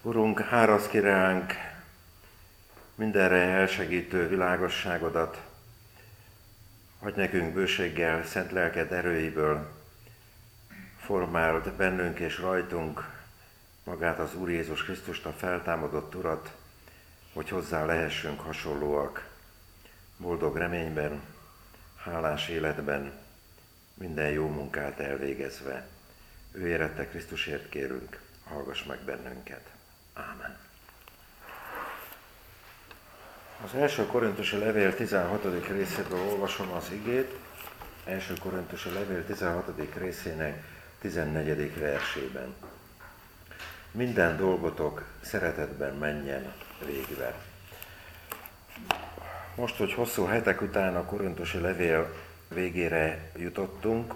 Urunk, árasz ki ránk mindenre elsegítő világosságodat, adj nekünk bőséggel szent lelked erőiből, formáld bennünk és rajtunk magát az Úr Jézus Krisztust, a feltámadott Urat, hogy hozzá lehessünk hasonlóak, boldog reményben, hálás életben, minden jó munkát elvégezve. Ő érette Krisztusért kérünk, hallgass meg bennünket. Ámen. Az első Korintusi levél 16. részéből olvasom az igét, első Korintusi levél 16. részének 14. versében. Minden dolgotok szeretetben menjen végbe. Most, hogy hosszú hetek után a Korintusi levél végére jutottunk,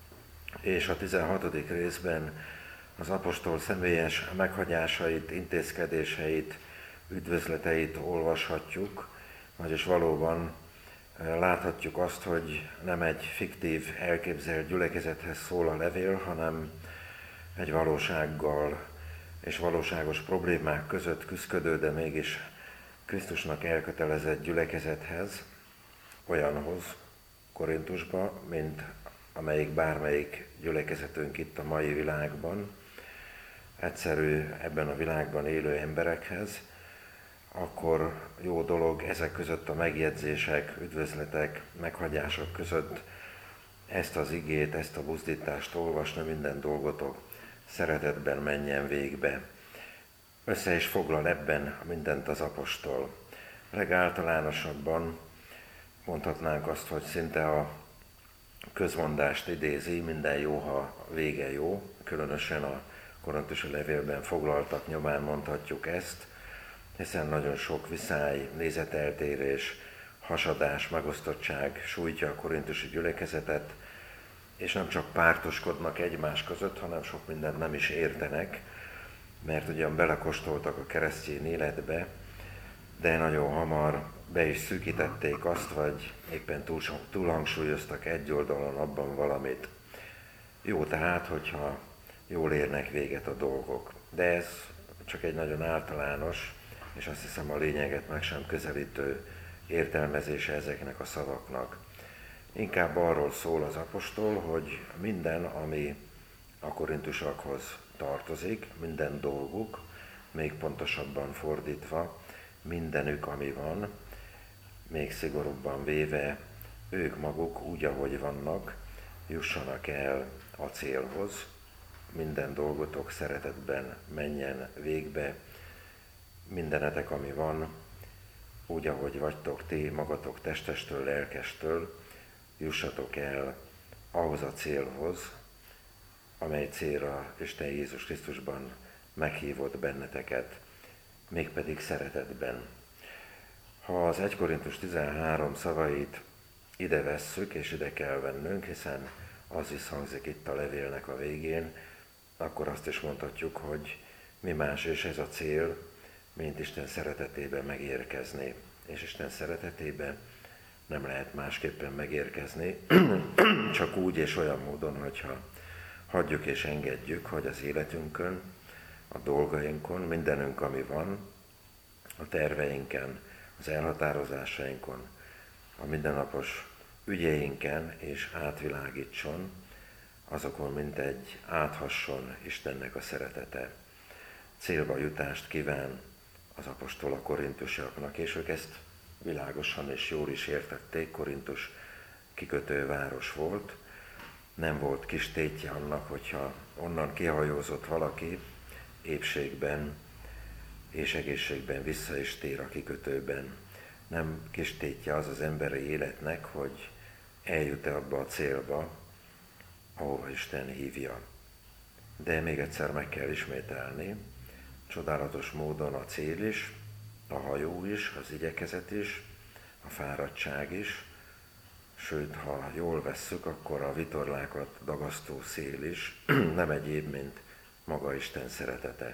és a 16. részben az apostol személyes meghagyásait, intézkedéseit, üdvözleteit olvashatjuk, vagyis valóban láthatjuk azt, hogy nem egy fiktív, elképzelt gyülekezethez szól a levél, hanem egy valósággal és valóságos problémák között küszködő, de mégis Krisztusnak elkötelezett gyülekezethez, olyanhoz Korintusba, mint amelyik bármelyik gyülekezetünk itt a mai világban, egyszerű, ebben a világban élő emberekhez, akkor jó dolog ezek között a megjegyzések, üdvözletek, meghagyások között ezt az igét, ezt a buzdítást olvasni, minden dolgotok szeretetben menjen végbe. Össze is foglal ebben mindent az apostol. Legáltalánosabban mondhatnánk azt, hogy szinte a közmondást idézi, minden jó, ha vége jó, különösen a korintusi levélben foglaltak nyomán mondhatjuk ezt, hiszen nagyon sok viszály, nézeteltérés, hasadás, megosztottság sújtja a korintusi gyülekezetet, és nem csak pártoskodnak egymás között, hanem sok mindent nem is értenek, mert ugyan belekóstoltak a keresztény életbe, de nagyon hamar be is szűkítették azt, vagy éppen túl hangsúlyoztak egy oldalon abban valamit. Jó tehát, hogyha jól érnek véget a dolgok. De ez csak egy nagyon általános, és azt hiszem a lényeget meg sem közelítő értelmezése ezeknek a szavaknak. Inkább arról szól az apostol, hogy minden, ami a korintusakhoz tartozik, minden dolguk, még pontosabban fordítva, mindenük, ami van, még szigorúbban véve, ők maguk úgy, ahogy vannak, jussanak el a célhoz, minden dolgotok szeretetben menjen végbe, mindenetek, ami van, úgy, ahogy vagytok ti, magatok testestől, lelkestől, jussatok el ahhoz a célhoz, amely célra Isten Jézus Krisztusban meghívott benneteket, mégpedig szeretetben. Ha az 1 Korintus 13 szavait ide vesszük, és ide kell vennünk, hiszen az is hangzik itt a levélnek a végén, akkor azt is mondhatjuk, hogy mi más is ez a cél, mint Isten szeretetében megérkezni. És Isten szeretetében nem lehet másképpen megérkezni, csak úgy és olyan módon, hogyha hagyjuk és engedjük, hogy az életünkön, a dolgainkon, mindenünk, ami van, a terveinken, az elhatározásainkon, a mindennapos ügyeinken és átvilágítson, azokon mintegy áthasson Istennek a szeretete. Célba jutást kíván az apostol a korintusiaknak, és ők ezt világosan és jól is értették. Korintus kikötőváros volt, nem volt kis tétje annak, hogyha onnan kihajózott valaki épségben és egészségben vissza is tér a kikötőben. Nem kis tétje az az emberi életnek, hogy eljut-e abba a célba, ahova Isten hívja. De még egyszer meg kell ismételni, csodálatos módon a cél is, a hajó is, az igyekezet is, a fáradtság is, sőt, ha jól vesszük, akkor a vitorlákat dagasztó szél is nem egyéb, mint maga Isten szeretete.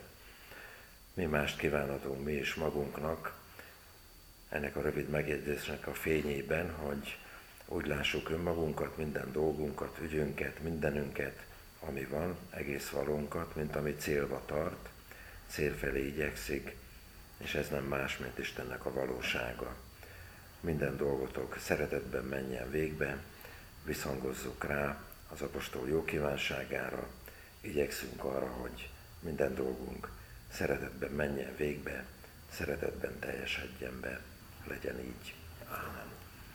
Mi mást kívánhatunk mi is magunknak, ennek a rövid megjegyzésnek a fényében, hogy úgy lássuk önmagunkat, minden dolgunkat, ügyünket, mindenünket, ami van, egész valónkat, mint ami célba tart, cél felé igyekszik, és ez nem más, mint Istennek a valósága. Minden dolgotok szeretetben menjen végbe, visszhangozzuk rá az apostol jó kívánságára, igyekszünk arra, hogy minden dolgunk szeretetben menjen végbe, szeretetben teljesedjen be, legyen így. Ámen.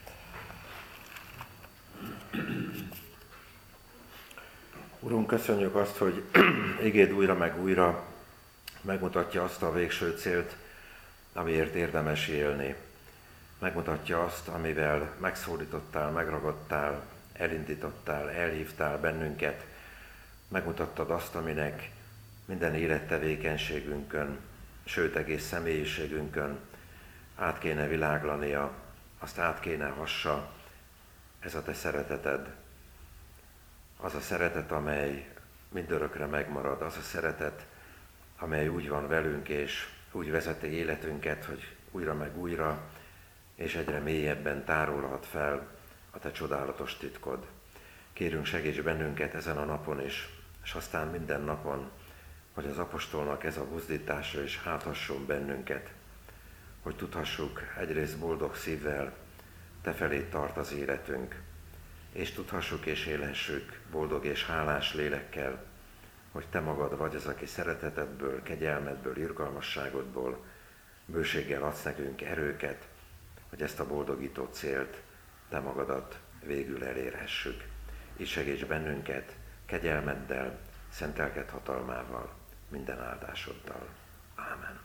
Urunk, köszönjük azt, hogy igéd újra meg újra megmutatja azt a végső célt, amiért érdemes élni. Megmutatja azt, amivel megszólítottál, megragadtál, elindítottál, elhívtál bennünket. Megmutattad azt, aminek minden élettevékenységünkön, sőt egész személyiségünkön át kéne világlania, azt át kéne hassa, ez a te szereteted. Az a szeretet, amely mindörökre megmarad, az a szeretet, amely úgy van velünk, és úgy vezeti életünket, hogy újra meg újra, és egyre mélyebben tárolhat fel a te csodálatos titkod. Kérünk, segíts bennünket ezen a napon is, és aztán minden napon, hogy az apostolnak ez a buzdítása is áthasson bennünket, hogy tudhassuk egyrészt boldog szívvel, te felé tart az életünk, és tudhassuk és élhessük boldog és hálás lélekkel, hogy te magad vagy az, aki szeretetedből, kegyelmedből, irgalmasságodból bőséggel adsz nekünk erőket, hogy ezt a boldogító célt, te magadat végül elérhessük. Így segíts bennünket kegyelmeddel, szent lelked hatalmával, minden áldásoddal. Ámen.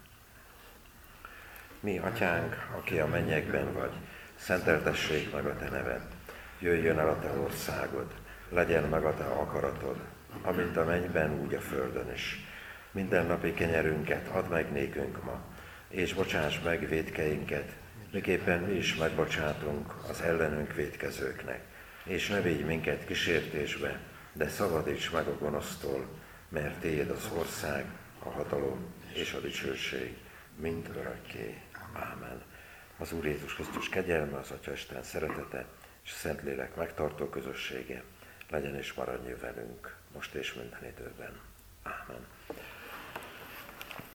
Mi, Atyánk, aki a mennyekben vagy, szenteltessék meg a te neved. Jöjjön el a te országod, legyen meg a te akaratod, amint a mennyben, úgy a földön is. Mindennapi kenyerünket add meg nékünk ma, és bocsáss meg vétkeinket, miképpen mi is megbocsátunk az ellenünk vétkezőknek. És ne védj minket kísértésbe, de szabadíts meg a gonosztól, mert tiéd az ország, a hatalom és a dicsőség mind örökké. Ámen. Az Úr Jézus Krisztus kegyelme, az Atya Isten szeretete és a Szentlélek megtartó közössége legyen és maradjon velünk most és minden időben. Ámen.